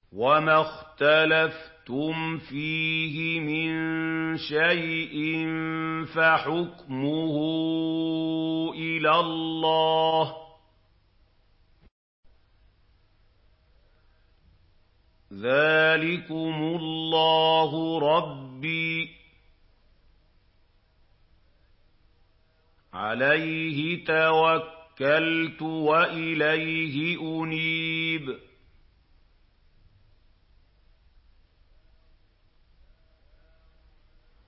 وَمَا اخْتَلَفْتُمْ فِيهِ مِن شَيْءٍ فَحُكْمُهُ إِلَى اللَّهِ ۚ ذَٰلِكُمُ اللَّهُ رَبِّي ۖ عَلَيْهِ تَوَكَّلْتُ وَإِلَيْهِ أُنِيبُ